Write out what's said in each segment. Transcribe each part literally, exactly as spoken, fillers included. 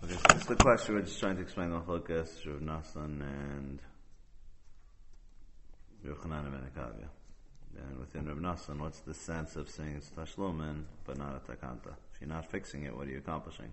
this is the question we're just trying to explain the Chlukas, Rav Nassan and Rav Chanan ben Akavia. And within Rav Nassan, what's the sense of saying it's Tashlumin but not a Takanta? If you're not fixing it, what are you accomplishing?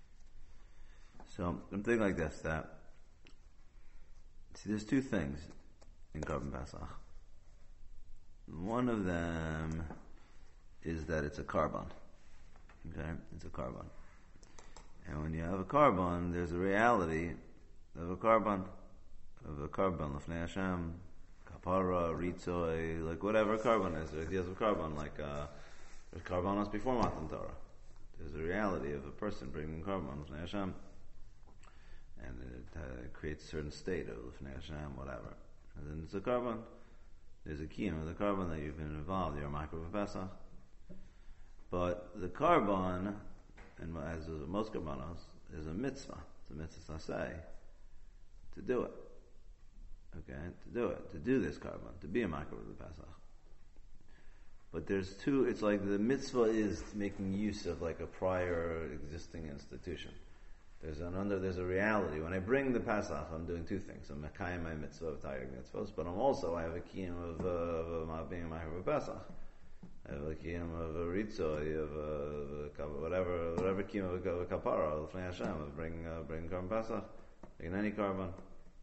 So I'm thinking like this, that see, there's two things in Korban Pesach. One of them is that it's a carbon. Okay, it's a carbon. And when you have a carbon, there's a reality of a carbon, of a carbon, Lefnei Hashem, Kapara, Ritzoi, like whatever a carbon is. There's ideas of carbon, like uh, there's carbonos before Matan Torah. There's a reality of a person bringing carbon, Lefnei Hashem. And it uh, creates a certain state of Lefnei Hashem, whatever. And then it's a carbon. There's a kiyum of the carbon that you've been involved. You're a micro of Pesach. But the carbon, and as with most karbanos, is a mitzvah. It's a mitzvah saseh to do it. Okay, to do it, to do this carbon, to be a micro of the Pesach. But there's two. It's like the mitzvah is making use of like a prior existing institution. There's an under, there's a reality. When I bring the Pesach, I'm doing two things. I'm mekayim my mitzvah of Taryag mitzvahs, but I'm also, I have a kiyum of, uh, of uh, being a micro of Pesach. I have a kiyum of a ritzoi, of a, of a whatever, whatever kiyum of a, of a kapara, of Lefnei Hashem, of bring, uh, bring Korban Pesach, in any carbon.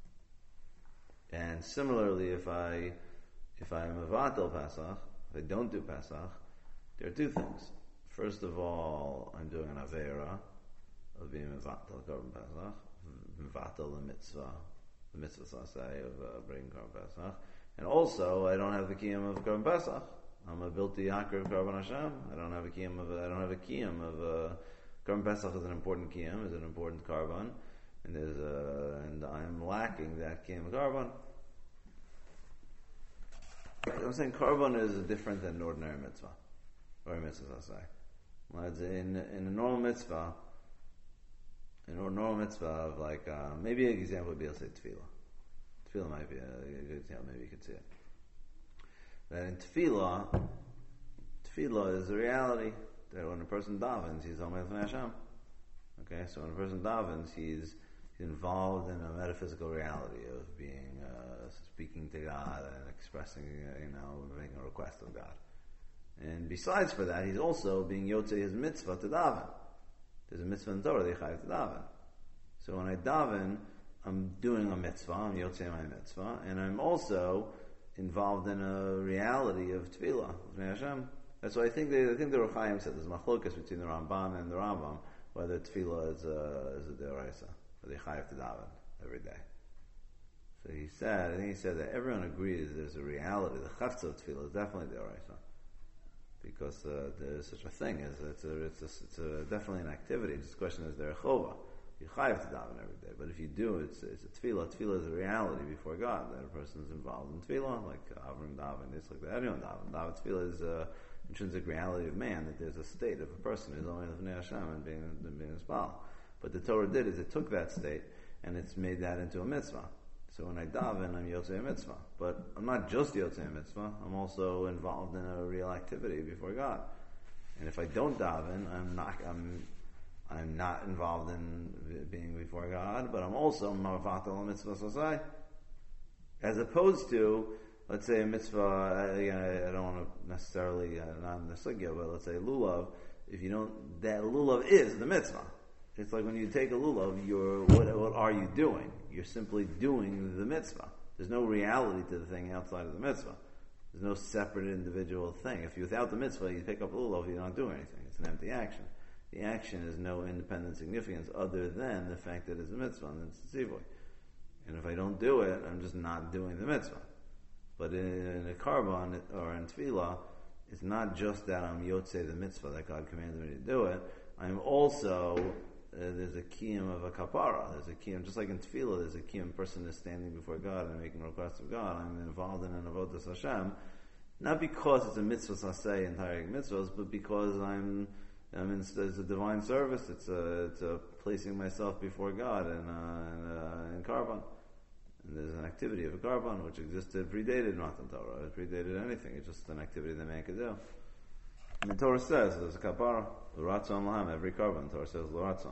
And similarly, if I, if I am a vatal Pesach, if I don't do Pesach, there are two things. First of all, I'm doing an avera, of being mevatel Korban Pesach, mevatel the mitzvah, the mitzvah saseh of uh, bringing Korban Pesach, and also I don't have the kiyum of Korban Pesach. I'm a bilti yakar of Korban Hashem. I don't have a kiyum of I don't have a kiyum of uh, Korban Pesach is an important kiyum, is an important carbon, and there's a, and I'm lacking that kiyum of carbon. I'm saying carbon is different than an ordinary mitzvah, or a mitzvah saseh. In in a normal mitzvah. In a normal mitzvah of like, uh, maybe an example would be, I'll say tefillah. Tefillah might be a, a good example, maybe you could see it. That in tefillah, tefillah is a reality that when a person davens, he's on Lefnei Hashem. Okay, so when a person davens, he's involved in a metaphysical reality of being, uh, speaking to God and expressing, uh, you know, making a request of God. And besides for that, he's also being yotzei his mitzvah to daven. There's a mitzvah in Torah, they chayav to daven. So when I daven, I'm doing a mitzvah, I'm yotzei my mitzvah, and I'm also involved in a reality of tefillah, Lefnei Hashem. That's why I think they, I think the Ruchaim said there's machlokas between the Ramban and the Rambam, whether tefillah is a, is a deoraisa, or they chayav to daven every day. So he said, I think he said that everyone agrees there's a reality, the chafetz of tefillah is definitely deoraisa. Because uh, there's such a thing as it's a, it's a, it's a, definitely an activity. Just the question is there a chova. You chayav to daven every day, but if you do, it's it's a tefillah. Tefillah is a reality before God that a person is involved in tefillah, like Avram daven. It's like that. Everyone daven. Daven tefillah is a intrinsic reality of man that there's a state of a person who's only Lefnei Hashem and being and being Yisrael. But the Torah did is it took that state and it's made that into a mitzvah. So when I daven, I'm yotzei a mitzvah. But I'm not just yotzei a mitzvah, I'm also involved in a real activity before God. And if I don't daven, I'm not, I'm, I'm not involved in being before God, but I'm also mavatel a mitzvah sasai. As opposed to, let's say a mitzvah, again, I, I don't want to necessarily, uh, not in the sugya, but let's say lulav, if you don't, that lulav is the mitzvah. It's like when you take a lulav, you're, what, what are you doing? You're simply doing the mitzvah. There's no reality to the thing outside of the mitzvah. There's no separate individual thing. If you without the mitzvah, you pick up a lulav, you're not doing anything. It's an empty action. The action has no independent significance other than the fact that it's a mitzvah and it's a tzivoy. And if I don't do it, I'm just not doing the mitzvah. But in, in a carbon or in tefillah, it's not just that I'm yotzei the mitzvah that God commanded me to do it. I'm also Uh, there's a kiyum of a kapara. There's a kiyum, just like in tefillah, there's a kiyum person is standing before God and making requests of God. I'm involved in an avodas Hashem, not because it's a mitzvah saseh and Taryag mitzvahs, but because I'm, I'm in, it's a divine service. It's a, it's a placing myself before God in, uh, in, uh, in carbon. And there's an activity of a carbon which existed, predated Matan Torah. It predated anything. It's just an activity that man could do. And the Torah says there's a kapara, l'ratzon lahem, every carbon. The Torah says l'ratzon.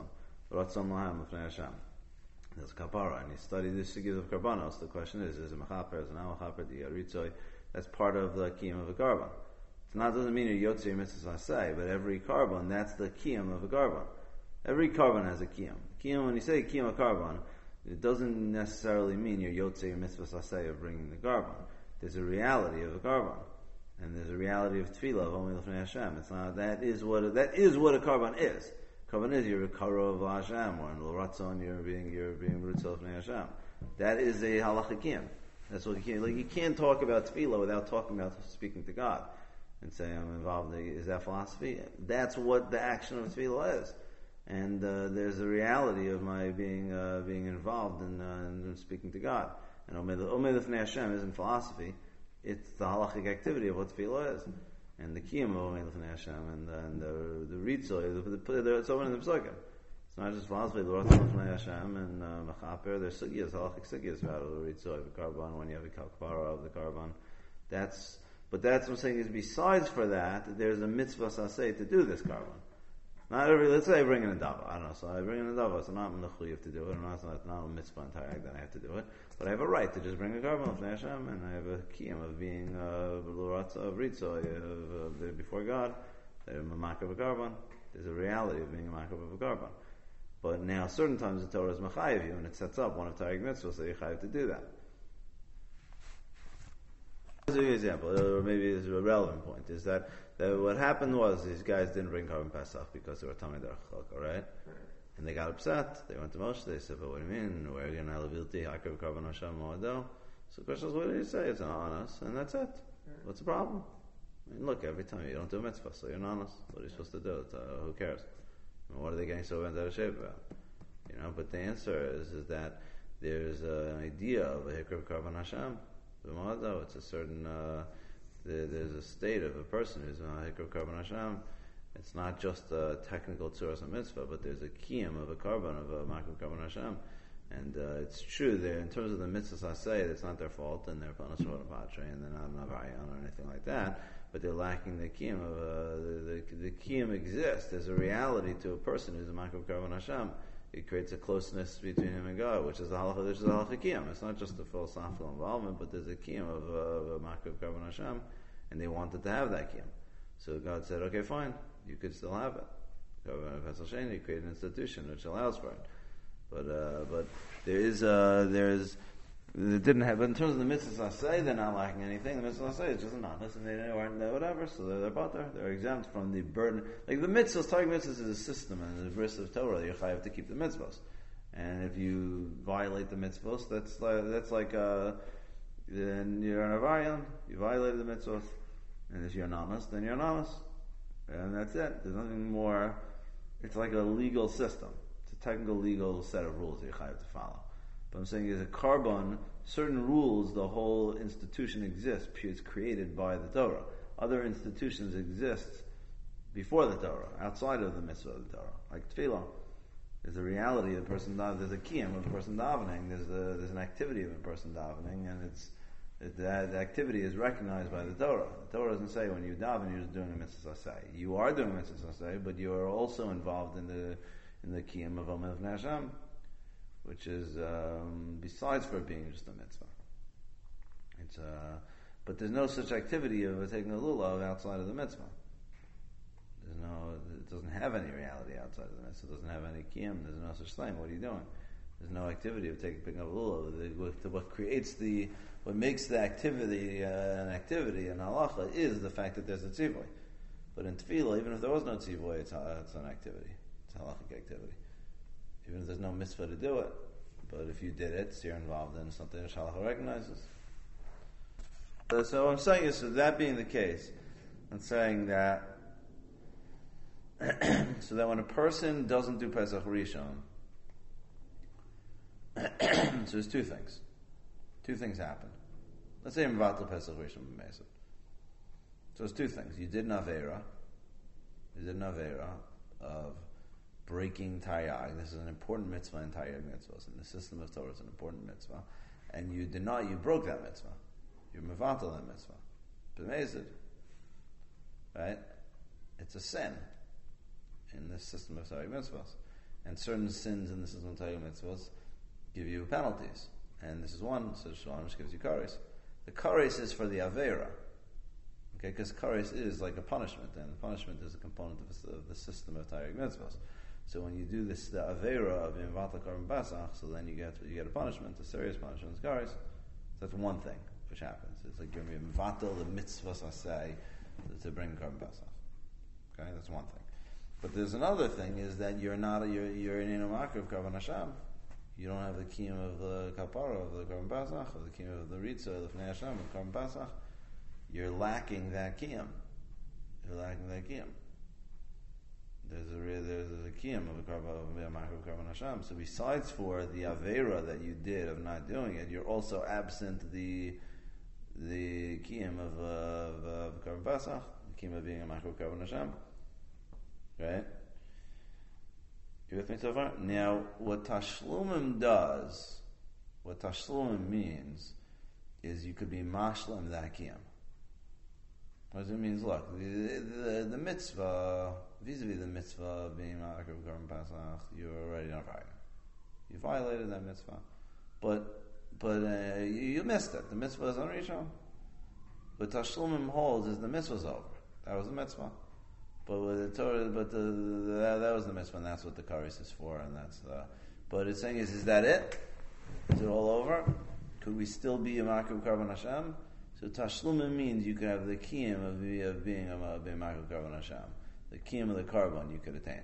Ratzon Lahem Lefnei Hashem. There's kapara, and you study the sugis of karbanos. The question is: is it mechaper? Is it not mechaper? Diyaritzoy? That's part of the kiyum of a karban. It not doesn't mean you're yotzi mitzvah say, but every karban, that's the kiyum of a karban. Every karban has a kiyum. Kiyum, when you say kiyum of karban, it doesn't necessarily mean you're yotzi mitzvah say of bringing the karban. There's a reality of a karban, and there's a reality of tefillah of only l'fnei Hashem. It's not that is what that is what a karban is. Karban is you're a karo of Hashem, or in l'ratzon you're being you're being rutzel l'fnei Hashem. That is a halacha kiyum. That's what you can't. Like you can't talk about tefillah without talking about speaking to God and saying I'm involved. In, is that philosophy? That's what the action of tefillah is. And uh, there's a reality of my being uh, being involved in, uh, in speaking to God. And Omei L'Fnei Hashem isn't philosophy; it's the halachic activity of what tefillah is, and the kiyum of Omei L'Fnei Hashem, and, and the the ritzoy, the, the, the, it's over in the psukim. It's not just philosophy. The L'Ratzon L'Fnei Hashem and uh, mechaper. There's sugyas, halachic sugyas about the ritzoy, the karban, when you have a kalkpara of the karban. That's but that's what I'm saying is besides for that, there's a mitzvah saseh to do this karban. Not every, let's say I bring in a dava. I don't know, so I bring in a dava, so not you have to do it, or not, it's not, not a mitzvah entire that I have to do it, but I have a right to just bring a carbon of Hashem, and I have a kiyum of being a l'ratza of ritzo, of before God, I'm a makar of a carbon. There's a reality of being a makar of a carbon. But now, certain times the Torah is mechayiv you, and it sets up one of Taryag mitzvahs, so you're chayiv to do that. Here's an example, or maybe it's a relevant point, is that, that what happened was these guys didn't bring carbon Pesach because they were Tamei Derech Chalka, right? And they got upset. They went to Moshe. They said, "But what do you mean? We're going to levilti hakav carbon Hashem moado." So the question is, what did he say? It's an honest, and that's it. What's the problem? I mean, look, every time you don't do a mitzvah, so you're an honest. What are you supposed to do? It's, uh, who cares? I mean, what are they getting so bent out of shape about? You know. But the answer is, is that there's uh, an idea of a hikav carbon Hashem. It's a certain, uh, there, there's a state of a person who's a hikr carbon Hashem. It's not just a technical tzuras and mitzvah, but there's a kiyum of a carbon, of a makar carbon Hashem. And uh, it's true, there in terms of the mitzvahs I say, it's not their fault, and they're panasot patre, and they're not an avarian or anything like that, but they're lacking the kiyum of, uh, the, the, the kiyum exists. There's a reality to a person who's a makar carbon Hashem. It creates a closeness between him and God, which is the halacha, which is the halacha kiyum. It's not just a philosophical involvement, but there's a kiyum of uh, a makar of Karban Hashem, and they wanted to have that kiyum. So God said, okay, fine, you could still have it. He created an institution which allows for it. But uh, but there is uh, there is it didn't have. But in terms of the mitzvahs I say, they're not lacking anything. The mitzvahs I say is just an honest, and they weren't whatever. So they're, they're about there. They're exempt from the burden. Like the mitzvahs, Taryag mitzvahs is a system, and the bris of Torah, you're chayav to keep the mitzvahs. And if you violate the mitzvahs, that's like, that's like uh, then you're an avarian. You violated the mitzvahs, and if you're an honest, then you're an honest, and that's it. There's nothing more. It's like a legal system. It's a technical legal set of rules that you have to follow. But I'm saying is a carbon, certain rules, the whole institution exists, it's created by the Torah. Other institutions exist before the Torah, outside of the mitzvah of the Torah, like tefillah. There's a reality of a person, there's a kiyum of a person davening, there's a, there's an activity of a person davening, and it's it, that activity is recognized by the Torah. The Torah doesn't say when you daven you're just doing a mitzvah say. You are doing a mitzvah say, but you are also involved in the in the kiyum of Omei L'Fnei Hashem, which is um, besides for being just a mitzvah. It's uh, but there's no such activity of taking a lulav outside of the mitzvah. There's no, it doesn't have any reality outside of the mitzvah. It doesn't have any kiyum. There's no such thing. What are you doing? There's no activity of taking picking up a lulav. What creates the, what makes the activity uh, an activity in halacha is the fact that there's a tzivoy. But in tefillah, even if there was no tzivoy, it's, uh, it's an activity. It's a halachic activity. Even if there's no mitzvah to do it, but if you did it, so you're involved in something that halacha recognizes. So, so what I'm saying is, so that being the case, I'm saying that so that when a person doesn't do Pesach Rishon, so there's two things. Two things happen. Let's say I'm Vatal Pesach Rishon B'Mesed. So there's two things. You did an Aveira. You did an Aveira of breaking Taryag. This is an important mitzvah in Taryag mitzvahs. In the system of Torah, it's an important mitzvah. And you did not, you broke that mitzvah. You mevatel that mitzvah. B'Mesed. Right? It's a sin in this system of Taryag mitzvahs. And certain sins in the system of Torah mitzvahs give you penalties. And this is one, so Shlomish gives you kares. The kares is for the avera. Okay, because kares is like a punishment, and the punishment is a component of, of the system of Torah mitzvahs. So when you do this, the avera of Invatal Karban Pasach, so then you get you get a punishment, a serious punishment, is kares. That's one thing which happens. It's like you're Invatal the mitzvahs asay to bring Karban Pasach. Okay, that's one thing. But there's another thing is that you're not a, you're you're in a marker of Karban Hashem. You don't have the kiyum of the kapara of the Karban Pasach, or the kiyum of the ritza of the Fnei Hashem of Karban Pasach. You're lacking that kiyum. You're lacking that kiyum. There's a there's a kiyum of the Karban of the marker of Karban Hashem. So besides for the avera that you did of not doing it, you're also absent the the kiyum of of, of Karban Pasach, the kiyum of being a marker of Karban Hashem. Right? You with me so far? Now, what Tashlumim does, what Tashlumim means, is you could be mashlam that kiyam. What does it mean? Look, the, the, the mitzvah, vis-a-vis the mitzvah of being ma'akar of Karban Pasach, you're already on fire. You violated that mitzvah. But but uh, you, you missed it. The mitzvah is on Rishon. What Tashlumim holds is the mitzvah's over. That was the mitzvah. But with the Torah, but the, the, that, that was the mitzvah, and that's what the kares is for, and that's the. But it's saying is, is that it? Is it all over? Could we still be a Makar Karban Hashem? So Tashlumim means you could have the kiyum of, of being a being Makar Karban Hashem, the kiyum of the carbon you could attain.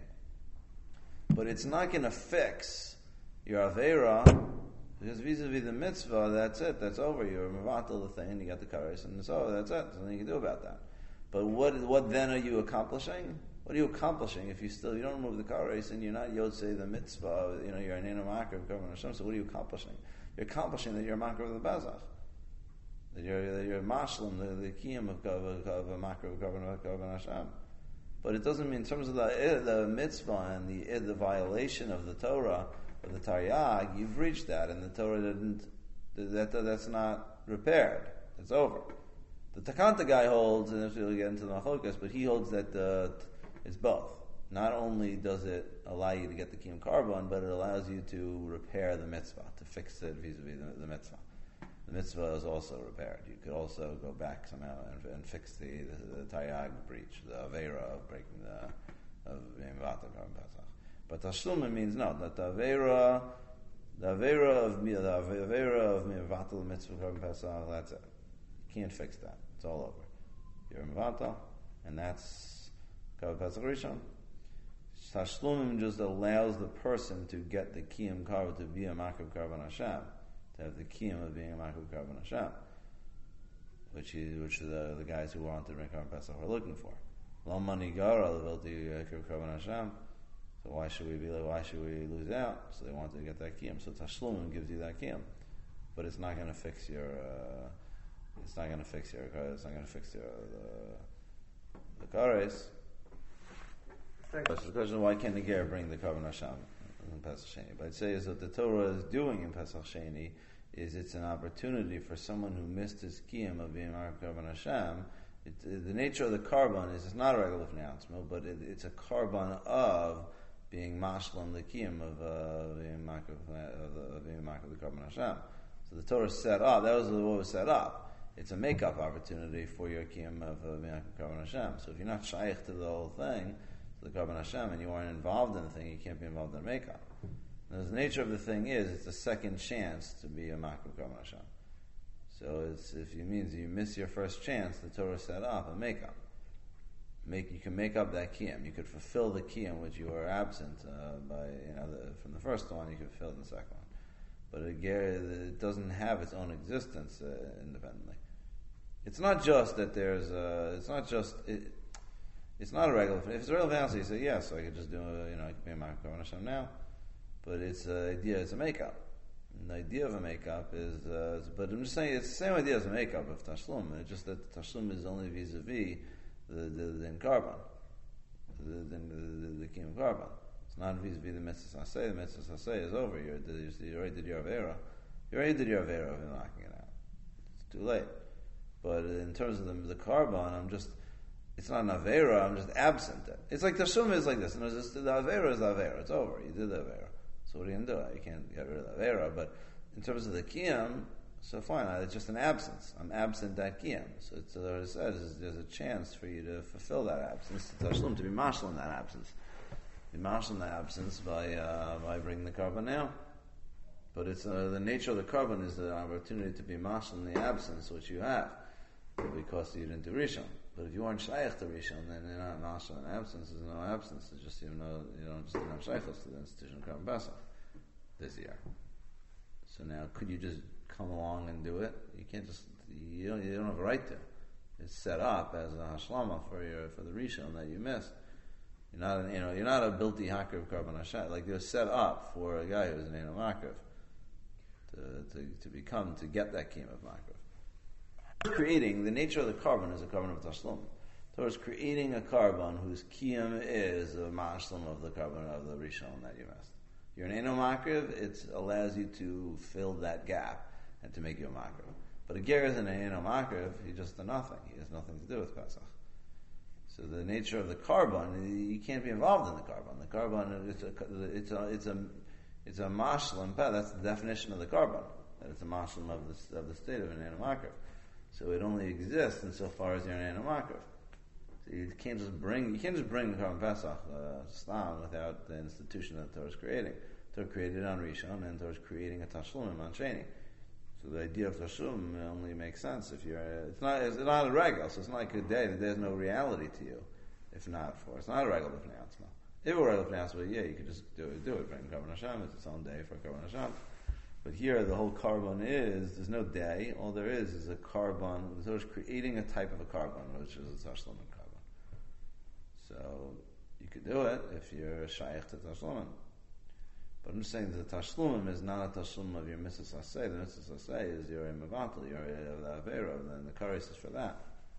But it's not going to fix your avera, because vis-a-vis the mitzvah, that's it, that's over. You're mevatel the thing, and you got the kares, and it's over. That's it. There's nothing you can do about that. But what what then are you accomplishing? What are you accomplishing if you still you don't remove the kares and you're not yotzei the mitzvah? You know you're an makar of Karban Hashem. So what are you accomplishing? You're accomplishing that you're a makar of the bazach. That you're that you're mashlim the, the kiyum of, of, of a makar of Karban Hashem. But it doesn't mean in terms of the the mitzvah and the the violation of the Torah of the Taryag, you've reached that, and the Torah didn't that, that that's not repaired. It's over. The Takanta guy holds, and we'll get into the Machokas, but he holds that uh, it's both. Not only does it allow you to get the Kiyum Karban, but it allows you to repair the mitzvah, to fix it vis-a-vis the, the mitzvah. The mitzvah is also repaired. You could also go back somehow and, and fix the, the, the Taryag breach, the Avera of breaking the, of being Vata Karban Pesach. But Tashluma means no, that the Avera, the Avera of the Avera of Vata the mitzvah Karban Pesach, that's it. Can't fix that. It's all over. You're Mavata, and that's Karban Pesach Rishon. Tashlumim just allows the person to get the Kiyum Karban to be a Makar Karban Hashem, to have the Kiyum of being a Makar Karban Hashem, which is which the the guys who want to bring Karban Pesach are looking for. Lo mani gara levilti Karban Hashem. So why should we be? Why should we lose out? So they wanted to get that Kiyum. So Tashlumim gives you that Kiyum, but it's not going to fix your. Uh, It's not going to fix your. It's not going to fix your the the kares. The question: why can't the ger bring the Karban Hashem in Pesach Sheni? But I'd say is that the Torah is doing in Pesach Sheni is it's an opportunity for someone who missed his kiyum of being Mar Karban Hashem. It, it, the nature of the carbon is it's not a regular announcement, but it, it's a carbon of being mashlam the kiyum of uh, being Mar of being Mar the Karban Hashem. So the Torah set up. That was what was set up. It's a make-up opportunity for your kiyum of uh, Karban Hashem. So if you're not shaykh to the whole thing, to the Karban Hashem, and you aren't involved in the thing, you can't be involved in the make-up. And the nature of the thing is, it's a second chance to be a makar Karban Hashem. So it's, if it means you miss your first chance, the Torah set up a make-up. Make, you can make up that kiyum. You could fulfill the kiyum which you were absent uh, by, you know, the, from the first one, you could fulfill the second one. But it doesn't have its own existence uh, independently. It's not just that there's a, it's not just, it, it's not a regular, if it's a regular fantasy, you say, yes, I could just do, a, you know, I could be a Makar Karban Hashem now. But it's the idea, it's a make-up. And the idea of a make-up is, uh, but I'm just saying, it's the same idea as a make-up of Tashlum. It's just that Tashlum is only vis-a-vis the, the, the, the carbon, the, the, the, the kiyum carbon. It's not vis-a-vis the mitzvah saseh. The mitzvah saseh is over. You're, you already did your avera. You already did your avera of knocking it out. It's too late. But in terms of the, the carbon, I'm just it's not an avera. I'm just absent. It's like the Tashlumin is like this. And just, the avera is the avera. It's over. You did the avera. So what are you gonna do? You can't get rid of the avera. But in terms of the kiyam, so fine. It's just an absence. I'm absent that kiyam. So it's, what it says is there's a chance for you to fulfill that absence. To Tashlum, to be marshal in that absence. Be marshal in that absence by uh, by bringing the carbon now. But it's uh, the nature of the carbon is the opportunity to be marshal in the absence which you have, because you didn't do rishon. But if you aren't shaykh to rishon, then you're not marshal in absence. There's no absence. It's just you know you don't just have shaykhs to the institution of carbon basach this year. So now, could you just come along and do it? You can't just you don't you don't have a right to. It's set up as a hashlama for your for the rishon that you missed. You're not an, you know you're not a bilti haker of carbon hashat. Like you're set up for a guy who's an eno makriv. To, to, to become, to get that kiyum of makriv. Creating, the nature of the carbon is a carbon of tashlum. So it's creating a carbon whose kiyum is a mashlam of the carbon of the rishon that you missed. You're an eno makriv, it allows you to fill that gap and to make you a makriv. But a ger is an eno makriv, he just does nothing. He has nothing to do with Pesach. So the nature of the carbon, you can't be involved in the carbon. The carbon, it's a, it's a, it's a It's a mashlam. That's the definition of the carbon. That it's a mashlam of the of the state of an anomakriv. So it only exists insofar as you're an anomakriv. So you can't just bring you can't just bring the carbon pesach uh, stam without the institution that the Torah is creating. The Torah created on Rishon, and the Torah is creating a tashlum on Sheni. So the idea of tashlum only makes sense if you're. A, it's not. It's not a regal. So it's not like a day that there's no reality to you. If not for it's not a regal b'fnei atzma. If it were a b'fnei, yeah, you could just do it. Do it. Bring carbon Hashem. It's its own day for carbon Hashem. But here, the whole carbon is there's no day. All there is is a carbon. The Torah is creating a type of a carbon, which is a tashlumin carbon. So you could do it if you're shaykh to tashlumin. But I'm just saying that the tashlumim is not a tashlum of your mitzvah asay. The mitzvah asay is your imabatal, your the avera, and the kares is for that.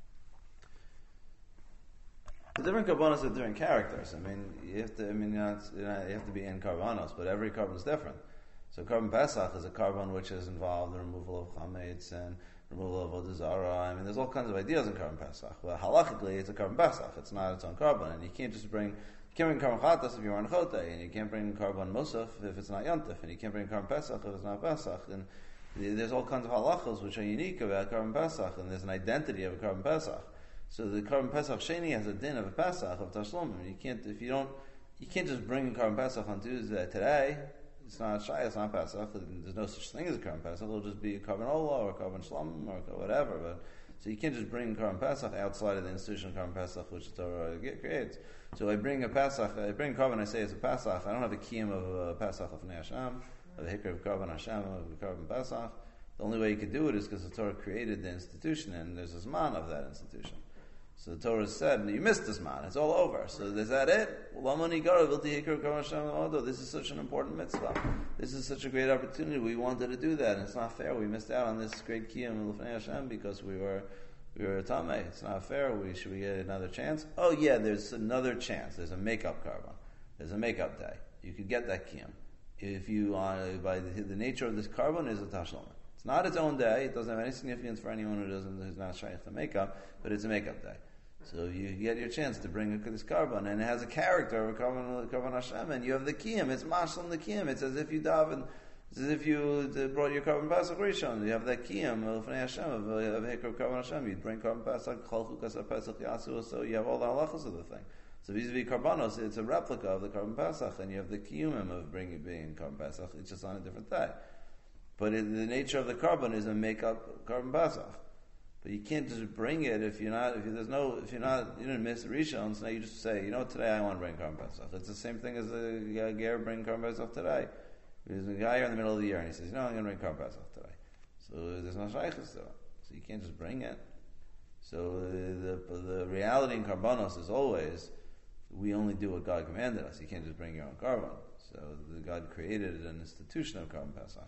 The different karbanos have different characters. I mean, you have to. I mean, you, know, you, know, you have to be in karbanos, but every carbon is different. So, carbon pesach is a carbon which is involved in the removal of chametz and removal of avodah zarah. I mean, there's all kinds of ideas in carbon pesach. But halachically, it's a carbon pesach. It's not its own carbon, and you can't just bring. You can't bring carbon chatas if you're on chote, and you can't bring carbon musaf if it's not yontif, and you can't bring carbon pesach if it's not pesach. And there's all kinds of halachos which are unique about carbon pesach, and there's an identity of a carbon pesach. So the carbon pesach sheni has a din of a pesach of tashlumim. You can't if you don't you can't just bring a carbon pesach on Tuesday today. It's not shy. It's not pesach. There's no such thing as a carbon pesach. It'll just be a carbon ola or a carbon shlom or whatever. But so you can't just bring carbon pesach outside of the institution of carbon pesach which the Torah creates. So I bring a pesach. I bring carbon. I say it's a pesach. I don't have a kiyum of a pesach of Nei Hashem, of the hikr of carbon Hashem of the carbon pesach. The only way you could do it is because the Torah created the institution and there's a zman of that institution. So the Torah said, you missed this man, it's all over. So is that it? This is such an important mitzvah. This is such a great opportunity. We wanted to do that, and it's not fair. We missed out on this great kiyum of L'fnei Hashem because we were we were a tamei. It's not fair. We should we get another chance? Oh yeah, there's another chance. There's a makeup carbon. There's a makeup day. You could get that kiyum if you uh, by the, the nature of this carbon is a tashlum. It's not its own day. It doesn't have any significance for anyone who doesn't who's not shaykh to makeup, but it's a makeup day. So you get your chance to bring this carbon, and it has a character of a carbon, carbon Hashem, and you have the kiyum. It's mashlam the kiyum. It's as if you daven, it's as if you brought your carbon pasach rishon. You have that kiyum of L'fnei Hashem of of hikr carbon Hashem. You bring carbon pasach chalchu kasar pesach yasu. So you have all the halachas of the thing. So vis-a-vis karbanos, it's a replica of the carbon pasach, and you have the kiyumim of bringing being carbon pasach. It's just on a different day. But it, the nature of the carbon is a make-up carbon pasach. But you can't just bring it if you're not, if there's no, if you're not, you didn't miss the rishon, so now you just say, you know, today I want to bring carbon pesach. It's the same thing as a ger bring carbon pesach today. There's a guy here in the middle of the year and he says, you know, I'm going to bring carbon pesach today. So there's no shaykhs to it. So you can't just bring it. So the, the, the reality in karbanos is always, we only do what God commanded us. You can't just bring your own carbon. So the God created an institution of carbon pesach.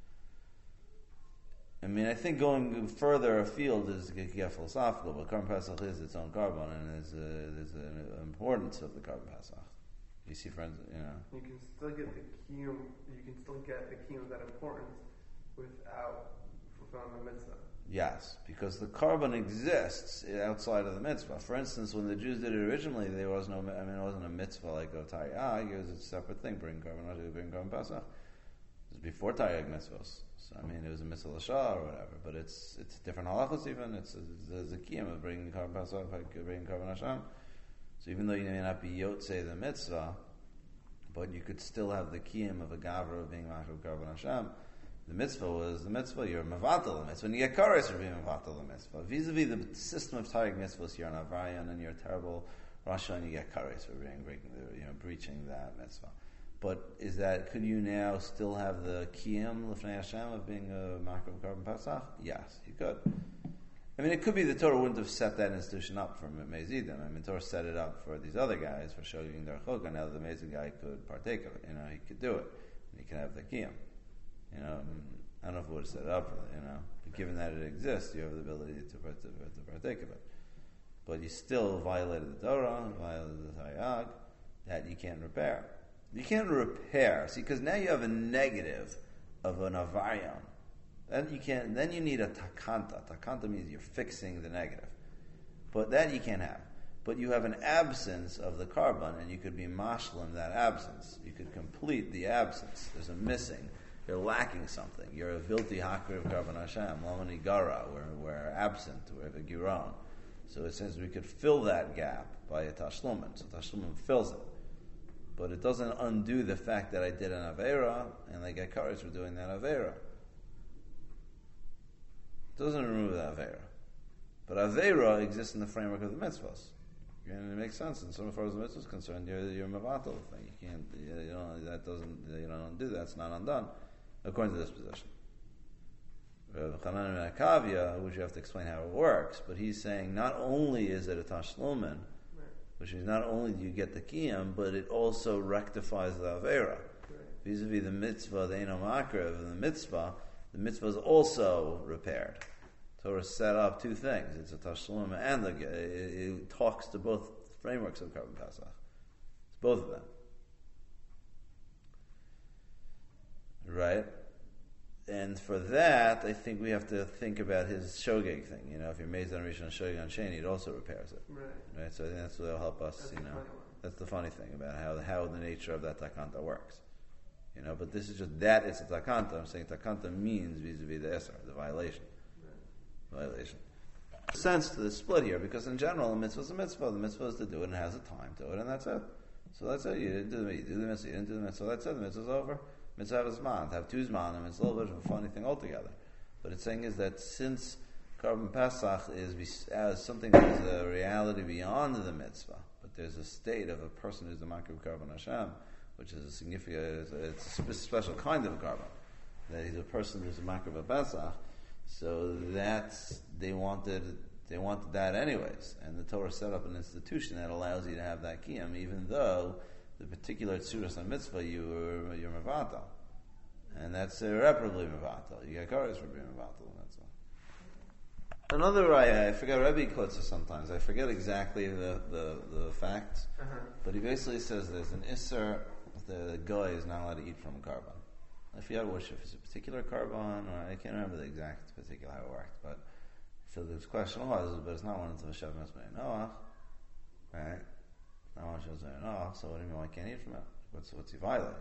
I mean, I think going further afield is get philosophical, but carbon pesach is its own carbon, and there's, a, there's an importance of the carbon pesach. You see, friends, you know. You can still get the kiyum. You can still get the kiyum of that importance without fulfilling the mitzvah. Yes, because the carbon exists outside of the mitzvah. For instance, when the Jews did it originally, there was no, I mean, it wasn't a mitzvah like a Taryag, it was a separate thing, bring carbon, bring carbon Pesach. It was before Taryag mitzvahs. So, I mean, it was a mitzvah l'shah or whatever, but it's it's different halachos even, it's a kiyum of bringing carbon Pesach, bringing carbon Hashem. So even though you may not be yotzei the mitzvah, but you could still have the kiyum of a gavra of being machar carbon Hashem. The mitzvah was the mitzvah, you're mevatel the mitzvah. When you get kares, you're being mevatel the mitzvah. Vis-a-vis the system of Taryag mitzvahs, you're an avarian and you're a terrible rasha and you get kares for being breaking the, you know, breaching that mitzvah. But is that, could you now still have the kiyum l'fnei Hashem of being a makar of carbon Pesach? Yes, you could. I mean, it could be the Torah wouldn't have set that institution up for Mezidim. I mean, Torah set it up for these other guys for showing their chokah. Now the Mezid guy could partake of it. You know, he could do it. And he could have the kiyum. You know, I don't know if it would have set it up for that, you know. But given that it exists, you have the ability to, to, to partake of it. But you still violated the Torah, violated the Taryag, that you can't repair. You can't repair. See, because now you have a negative of an avarion. Then you can't. Then you need a takanta. Takanta means you're fixing the negative. But that you can't have. But you have an absence of the carbon, and you could be mashlim that absence. You could complete the absence. There's a missing. You're lacking something. You're a vilti hakir of carbon Hashem. Lamani gara. We're, we're absent. We have a giron. So it says we could fill that gap by a tashlumin. So tashlumin fills it. But it doesn't undo the fact that I did an Aveira, and they get courage for doing that Aveira. It doesn't remove that Aveira. But Aveira exists in the framework of the mitzvahs. And it makes sense. And so far as the mitzvah is concerned, you're, you're mevatel thing. You can't, you, you know, that doesn't, you don't undo that. It's not undone, according to this position. Rav Chanan ben Akavia, which you have to explain how it works, but he's saying not only is it a tashlumin, which means not only do you get the kiyum, but it also rectifies the avera. Right. Vis-a-vis the mitzvah, the eno makrev, the mitzvah, the mitzvah is also repaired. Torah set up two things. It's a tashlum and the, it, it talks to both frameworks of carbon Pesach. It's both of them. Right? And for that, I think we have to think about his shogeg thing. You know, if you're made on Rishon and shogeg on Sheni, it also repairs it. Right. Right. So I think that's what will help us. That's you know, that's the funny thing about how how the nature of that takanta works. You know, but this is just that it's a takanta. I'm saying takanta means vis-a-vis the esar, the violation. Right. Violation. Sense to the split here, because in general, the mitzvah is a mitzvah. The mitzvah is to do it and has a time to it, and that's it. So that's it. You didn't do the you do the mitzvah. You didn't do the mitzvah. So that's it. The mitzvah's over. Mitzvah have a zman, to have two zmanim, it's a little bit of a funny thing altogether. But it's saying is that since carbon Pesach is as something that is a reality beyond the mitzvah, but there's a state of a person who's the makar of carbon Hashem, which is a significant, it's a special kind of a carbon. That he's a person who's a makar of Pesach, so that's, they wanted, they wanted that anyways. And the Torah set up an institution that allows you to have that kiyum, even though the particular tzuras and mitzvah you were you're mevatel, and that's irreparably mevatel. You get kares for being mevatel. That's all. Another raya, I forget Rebbe quotes it sometimes. I forget exactly the the, the facts, uh-huh. But he basically says there's an isser. The guy is not allowed to eat from a carbon. I forget which, if it's a particular carbon, or I can't remember the exact particular how it worked. But so this question was, but it's not one of the Hashem Esmei Noach, right? I want you to say, no, so what do you mean I can't eat from it? What's, what's he violating?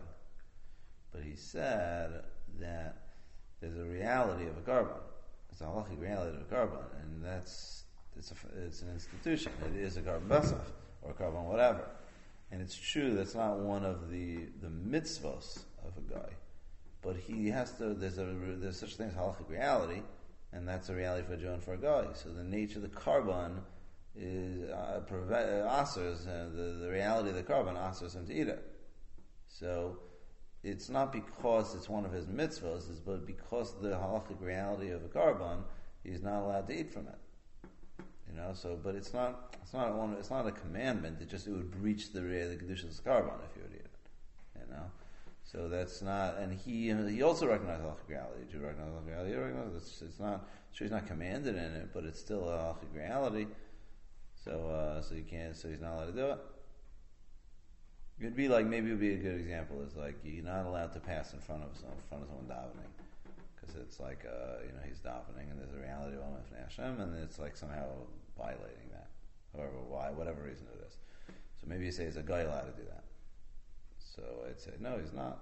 But he said that there's a reality of a carbon. It's a halachic reality of a carbon, and that's it's, a, it's an institution. It is a carbon Pesach, or a carbon whatever. And it's true that's not one of the, the mitzvos of a guy. But he has to, there's a there's such a thing as halachic reality, and that's a reality for a Jew and for a guy. So the nature of the carbon is uh, preve- uh, asers, uh, the, the reality of the carbon asers him to eat it. So it's not because it's one of his mitzvahs, it's but because of the halachic reality of a carbon, he's not allowed to eat from it. You know, so but it's not it's not one it's not a commandment. It just it would breach the the kedushas carbon if you would eat it. You know, so that's not. And he he also recognized halachic reality. Did you recognize halachic reality? You recognize it's, it's not. Sure, he's not commanded in it, but it's still a halachic reality. So, uh, so you can't. So he's not allowed to do it. It'd be like maybe it would be a good example is like you're not allowed to pass in front of some, in front of someone davening, because it's like uh, you know he's davening, and there's a reality of Omer Fnei Hashem, and it's like somehow violating that. However, why, whatever reason it is. So maybe you say, is a guy allowed to do that? So I'd say, no, he's not.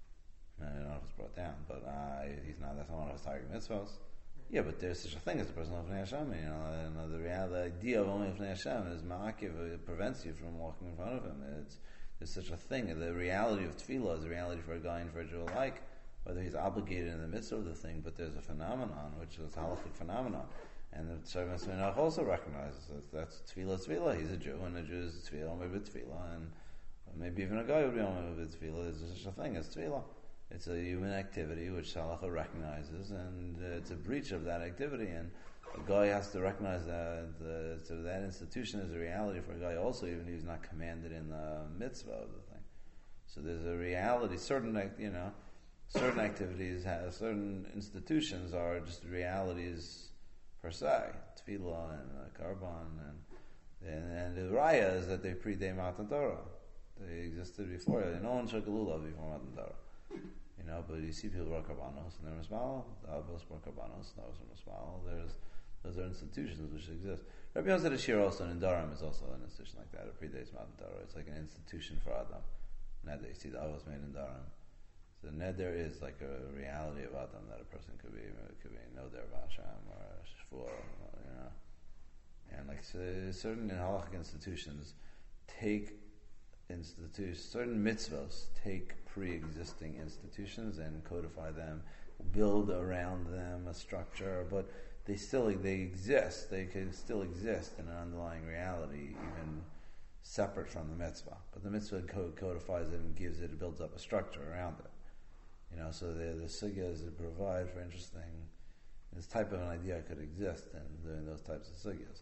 I don't know if it's brought down, but uh, he's not. That's not one of his target mitzvahs. Yeah, but there's such a thing as a person of Fnei Hashem. You know, and the, real, the idea of only Fnei Hashem is ma'akiv. It prevents you from walking in front of him. It's there's such a thing. The reality of tefillah is a reality for a guy and for a Jew alike, whether he's obligated in the midst of the thing. But there's a phenomenon, which is a halachic phenomenon, and the servants Minach also recognizes that that's tefillah. Tefillah. He's a Jew, and a Jew is tefillah, maybe tefillah, and maybe even a guy would be on with tefillah. There's such a thing as tefillah. It's a human activity which halacha recognizes, and uh, it's a breach of that activity. And a guy has to recognize that the, so that institution is a reality for a guy also, even if he's not commanded in the mitzvah of the thing. So there's a reality. Certain, you know, certain activities have certain institutions are just realities per se. Tefillah and uh, karban, and, and and the raya is that they predate Matan Torah. They existed before. No one took a lulav before Matan Torah. You know, but you see people brought karbanos and they're mismal. The Avos brought karbanos and those are mismal. There's those are institutions which exist. Rabbi Yosef Ashir also in Durham is also an institution like that. It predates Matan Torah. It's like an institution for Adam. Neder. You see the Avos made in Durham. So Neder is like a reality of Adam that a person could be could be Noder B'Hashem or Shvur, you know. And like so certain halachic institutions take institutions, certain mitzvahs take pre-existing institutions and codify them, build around them a structure, but they still they exist. They can still exist in an underlying reality, even separate from the mitzvah. But the mitzvah codifies it and gives it, it builds up a structure around it. You know, so the the sugyas that provide for interesting. This type of an idea could exist in doing those types of sugyas.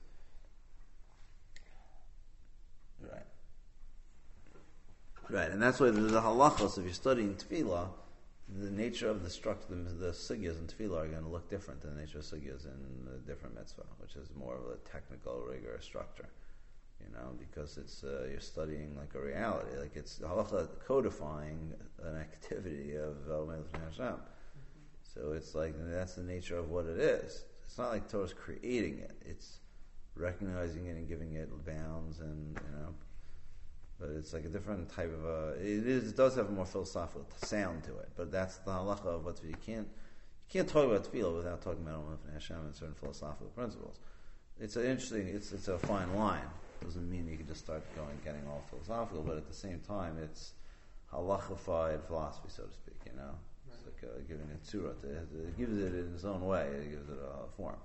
Right. Right, and that's why the, the halachos, if you're studying tefillah, the nature of the structure, the, the sugyas in tefillah are going to look different than the nature of sugyas in a different mitzvah, which is more of a technical, rigorous structure, you know, because it's uh, you're studying like a reality, like it's halacha codifying an activity of Omer L'Fnei Hashem. So it's like that's the nature of what it is. It's not like Torah's creating it; it's recognizing it and giving it bounds, and you know. But it's like a different type of a. It is. It does have a more philosophical sound to it. But that's the halacha of what you can't. You can't talk about tefillah without talking about Omer L'Fnei Hashem and certain philosophical principles. It's an interesting. It's it's a fine line. It doesn't mean you can just start going getting all philosophical. But at the same time, it's halachified philosophy, so to speak. You know, right. It's like uh, giving it tzura. It, it gives it in its own way. It gives it a form.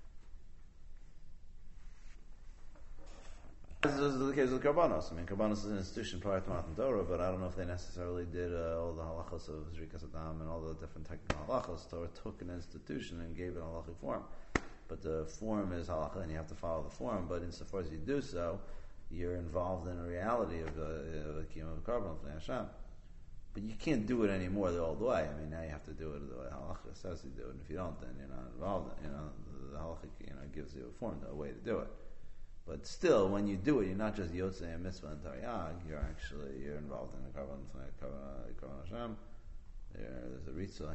This is the case with Karbanos. I mean, Karbanos is an institution prior to Matan Torah, but I don't know if they necessarily did uh, all the halachos of Zrikas Adam and all the different technical halachos. Torah took an institution and gave it a halachic form. But the form is halacha, and you have to follow the form. But insofar as you do so, you're involved in a reality of the Kiyum of Karban of Hashem. But you can't do it anymore the old way. I mean, now you have to do it the way halacha says you do it. And if you don't, then you're not involved in it. You know, the halacha, you know, gives you a form, a way to do it. But still, when you do it, you're not just yotzei a mitzvah and taryag. You're actually you're involved in the karban karban Hashem. There's a ritzoi.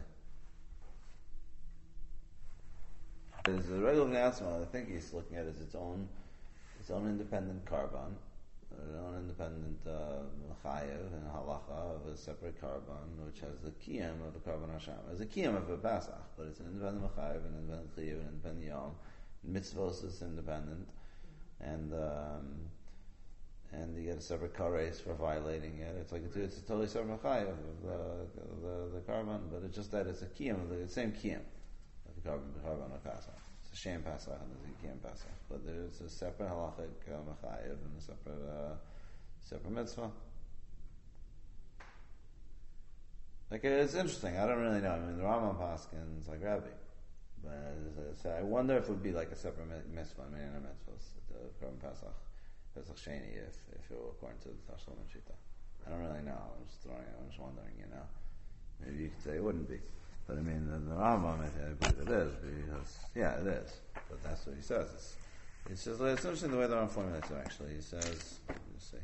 There's a regular v'nei I think he's looking at it as its own, its own independent karban, its own independent chayev and halacha of a separate karban, which has the kiyam of a karban Hashem. It's a kiyam of a pasach, but it's an independent chayev, an independent chayev, an independent yom. Mitzvos is independent. And um, and you get a separate kares for violating it. It's like it's, it's a totally separate chayav of the, the the karban, but it's just that it's a kiyam, the same kiyam of the karban, the karban of Pasach. It's a shem Pasach and it's a kiyam Pasach, but there's a separate halachic chayav and a separate uh, separate mitzvah. Like it's interesting. I don't really know. I mean, the Rambam paskins like Rabbi. But so I wonder if it would be like a separate mitzvah, I mean, in a mitzvah, the Karban Pesach, Pesach Sheni, if, if it were according to the Tashlim and Shita. I don't really know. I'm just throwing it. I'm just wondering, you know. Maybe you could say it wouldn't be. But I mean, the, the Rambam, I believe it is, because, yeah, it is. But that's what he says. It's, it's just, it's interesting the way the Rambam formulates it, actually. He says, let me see.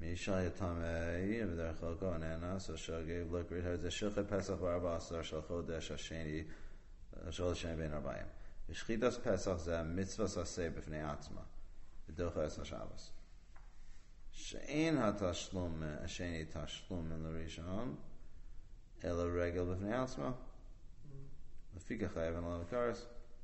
Yishal Yatamei, V'der Chalko Anana, so Shagig, look, read how the Shilchet Pesach Barba Asar Shal Chodesh Hasheni, Shal Hasheni Ben Arbayim. Yishchidas Pesach Zeh Mitzvah Saseh B'fnei Atzma, V'docha Es HaShabbos. She'en HaTashlum Hasheni Tashlum in the Rishon, Ela Regel B'fnei Atzma, L'fika Chayav and L'Avakaris.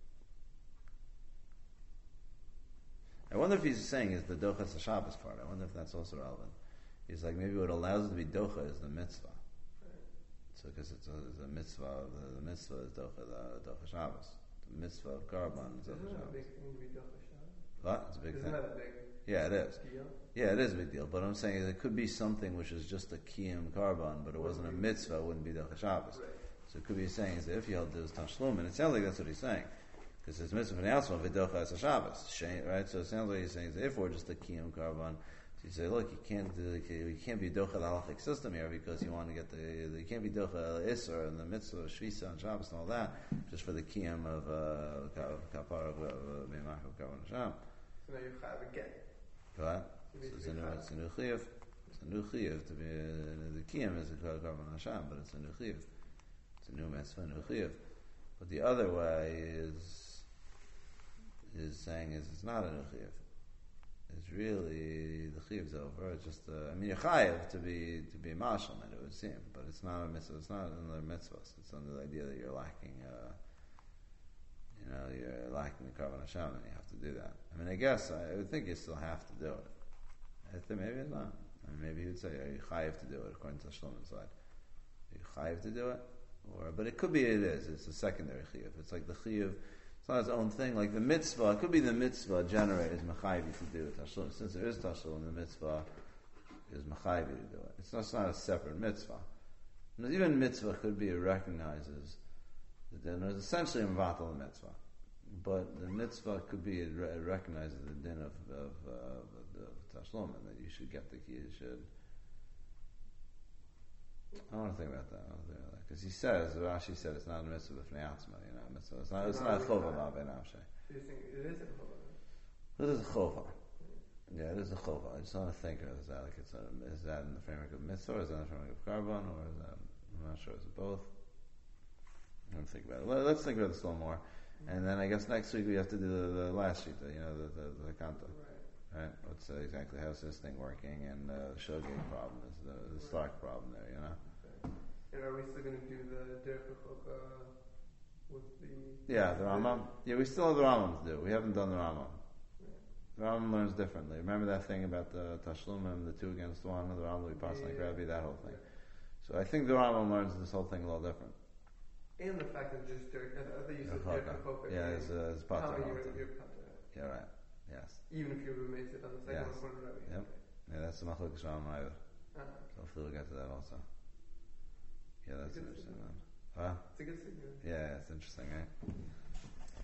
I wonder if he's saying is the Dochas HaShabbos part. I wonder if that's also relevant. He's like, maybe what allows it to be Docha is the mitzvah. Right. So, because it's, it's a mitzvah, the, the mitzvah is Docha, the Docha Shabbos. The mitzvah of Karban is Docha Shabbos. Isn't that a big thing to be Docha Shabbos? What? It's a big Isn't thing. Isn't that a big Yeah, it is. deal? Yeah, it is a big deal. But I'm saying it could be something which is just a Kiyum Karban, but it wasn't a mitzvah, it wouldn't be Docha Shabbos. Right. So it could be saying is that if you held this Tashlum, and it sounds like that's what he's saying. Because it's mitzvah v'ne'asma v'docha es Shabbos, right? So it sounds like he's saying, therefore, just a kiyum karban. So you say, look, you can't do, you can't be docha the halachic system here because you want to get the, you can't be docha isra and the mitzvah of shvisa and Shabbos and all that just for the kiyum of kapara of b'machov karban Hashem. So now you have again. Right? So it's a new, it's a new chiyuv. It's a new chiyuv to be the kiyum is a karban Hashem, but it's a new chiyuv. It's a new mitzvah, a new chiyuv. But the other way is. is saying is it's not a new chiyuv. It's really the chiyuv's over. It's just uh, I mean you're chayiv to be to be mashal, it would seem, but it's not a mitzvah. It's not another mitzvah. It's under the idea that you're lacking. Uh, you know, you're lacking the karban Hashem, and you have to do that. I mean, I guess I would think you still have to do it. I think maybe it's not. I mean, maybe you'd say are you chayiv to do it according to Shlomo's side. Are you chayiv to do it, or but it could be it is. It's a secondary chiyuv. It's like the chiyuv. It's not its own thing. Like the mitzvah, it could be the mitzvah generated mechayiv to do it. Tashlum. Since there is tashlum, the mitzvah is mechayiv to do it. It's not, it's not a separate mitzvah. And even mitzvah could be recognizes the din. It's essentially a mevatel the mitzvah, but the mitzvah could be it recognizes the din of of, uh, of, of tashlum, and that you should get the key. You should. I want to think about that. I want to think about that because he says, Rashi said, it's not a mitzvah b'fnei atzma. You know, mitzvah. It's not. It's not a chova b'avei nafshe. Do you think it is a chova? It is a chova. Yeah, it is a chova. I just want to think of is that like it's a, is that in the framework of mitzvah, or is that in the framework of karban, or is that I'm not sure. Is it both? I'm gonna think about it. Let, let's think about this a little more, mm-hmm. and then I guess next week we have to do the, the last sheet. You know, the the, the kanta. Right. What's uh, exactly how's this thing working, and uh, the shogeg problem is the, the stark problem there, you know. Okay. And are we still going to do the derech hachokah with the? Yeah, the Rambam. Yeah, we still have the Rambam to do. We haven't done the Rambam. Yeah. The Rambam learns differently. Remember that thing about the Tashlumim, the two against one, the Rambam we pass like Rabbi, that whole thing. Yeah. So I think the Rambam learns this whole thing a little different. And the fact that just derech, I think you said derech hachokah. Yeah, it's uh, it's pater. Yeah, right. Yes. Even if you remove it on the second yes. one for Rabbi. Yep. Okay. Yeah, that's the Machlokes Rambam Rav. Uh-huh. So hopefully we'll get to that also. Yeah, that's interesting. Man. Huh? It's a good thing. Yeah, it's interesting, eh?